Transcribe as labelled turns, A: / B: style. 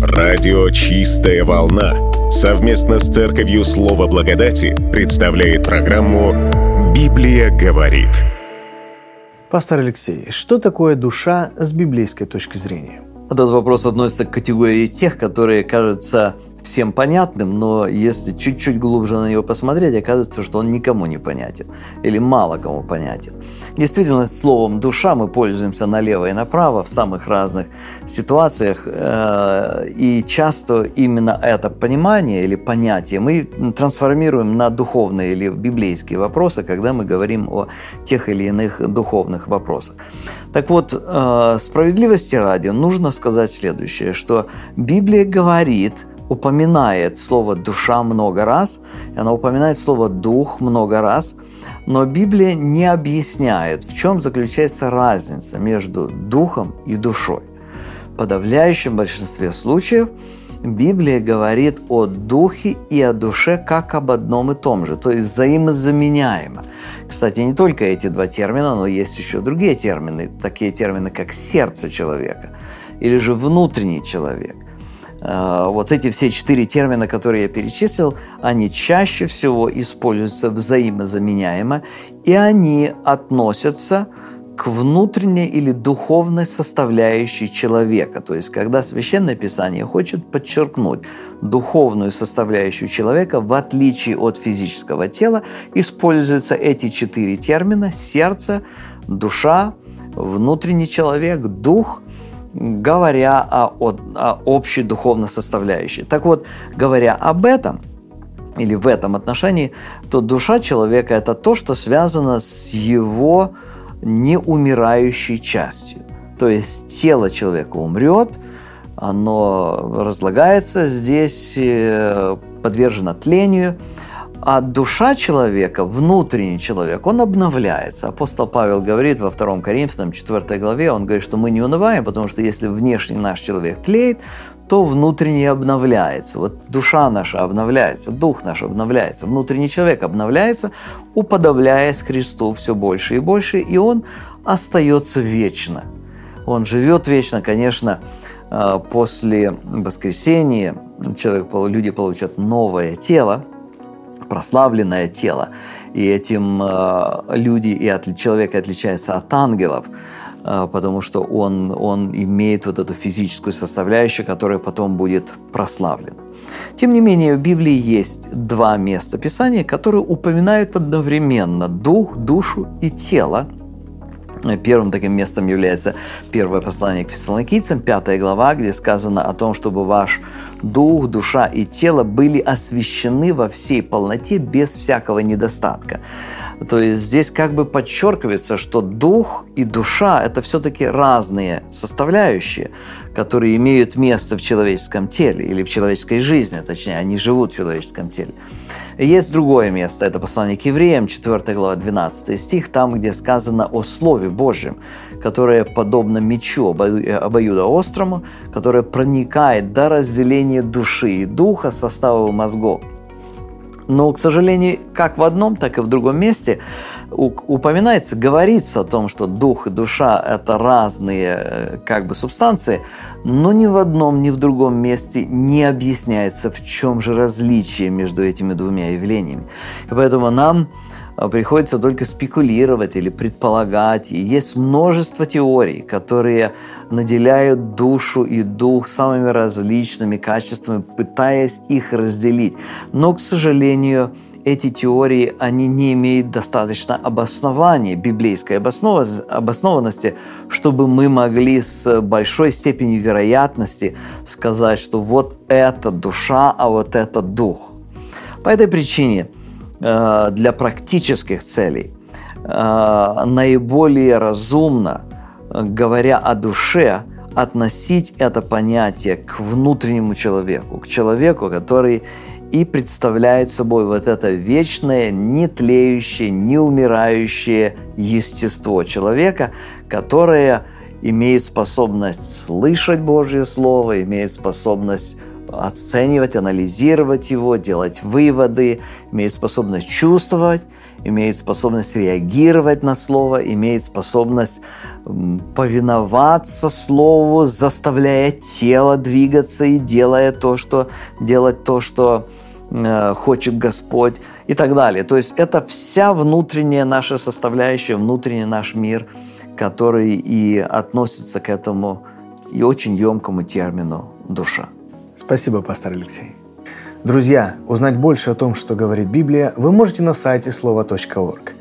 A: Радио «Чистая волна» совместно с Церковью Слова Благодати представляет программу «Библия говорит».
B: Пастор Алексей, что такое душа с библейской точки зрения?
C: Этот вопрос относится к категории тех, которые кажутся всем понятным, но если чуть-чуть глубже на него посмотреть, оказывается, что он никому не понятен или мало кому понятен. Действительно, словом «душа» мы пользуемся налево и направо в самых разных ситуациях, и часто именно это понимание или понятие мы трансформируем на духовные или библейские вопросы, когда мы говорим о тех или иных духовных вопросах. Так вот, справедливости ради нужно сказать следующее, что Библия говорит, упоминает слово «душа» много раз, и она упоминает слово «дух» много раз, но Библия не объясняет, в чем заключается разница между духом и душой. В подавляющем большинстве случаев Библия говорит о духе и о душе как об одном и том же, то есть взаимозаменяемо. Кстати, не только эти два термина, но есть еще другие термины, такие термины, как сердце человека или же внутренний человек. Вот эти все 4 термина, которые я перечислил, они чаще всего используются взаимозаменяемо, и они относятся к внутренней или духовной составляющей человека. То есть, когда Священное Писание хочет подчеркнуть духовную составляющую человека, в отличие от физического тела, используются эти 4 термина: сердце, душа, внутренний человек, дух, говоря о общей духовной составляющей. Так вот, говоря об этом, или в этом отношении, то душа человека – это то, что связано с его неумирающей частью. То есть тело человека умрет, оно разлагается здесь, подвержено тлению, а душа человека, внутренний человек, он обновляется. Апостол Павел говорит во 2 Коринфянам 4 главе, он говорит, что мы не унываем, потому что если внешний наш человек тлеет, то внутренний обновляется. Вот душа наша обновляется, дух наш обновляется, внутренний человек обновляется, уподобляясь Христу все больше и больше, и он остается вечно. Он живет вечно, конечно, после воскресения люди получат новое тело, прославленное тело, и этим человек отличается от ангелов, потому что он имеет вот эту физическую составляющую, которая потом будет прославлена. Тем не менее, в Библии есть 2 места Писания, которые упоминают одновременно дух, душу и тело. Первым таким местом является первое послание к Фессалоникийцам, 5 глава, где сказано о том, чтобы ваш дух, душа и тело были освящены во всей полноте, без всякого недостатка. То есть здесь как бы подчеркивается, что дух и душа – это все-таки разные составляющие, которые имеют место в человеческом теле или в человеческой жизни, точнее, они живут в человеческом теле. Есть другое место, это послание к евреям, 4 глава, 12 стих, там, где сказано о Слове Божьем, которое подобно мечу обоюдоострому, которое проникает до разделения души и духа, составов мозгов. Но, к сожалению, как в одном, так и в другом месте говорится о том, что дух и душа – это разные субстанции, но ни в одном, ни в другом месте не объясняется, в чем же различие между этими двумя явлениями. И поэтому нам приходится только спекулировать или предполагать. И есть множество теорий, которые наделяют душу и дух самыми различными качествами, пытаясь их разделить. Но, к сожалению, эти теории, они не имеют достаточно обоснования, библейской обоснованности, чтобы мы могли с большой степенью вероятности сказать, что вот это душа, а вот это дух. По этой причине для практических целей наиболее разумно, говоря о душе, относить это понятие к внутреннему человеку, к человеку, который и представляет собой вот это вечное, нетлеющее, неумирающее естество человека, которое имеет способность слышать Божье Слово, имеет способность оценивать, анализировать его, делать выводы, имеет способность чувствовать имеют способность реагировать на Слово, имеют способность повиноваться Слову, заставляя тело двигаться и делать то, что хочет Господь и так далее. То есть это вся внутренняя наша составляющая, внутренний наш мир, который и относится к этому и очень емкому термину «душа».
B: Спасибо, пастор Алексей. Друзья, узнать больше о том, что говорит Библия, вы можете на сайте slova.org.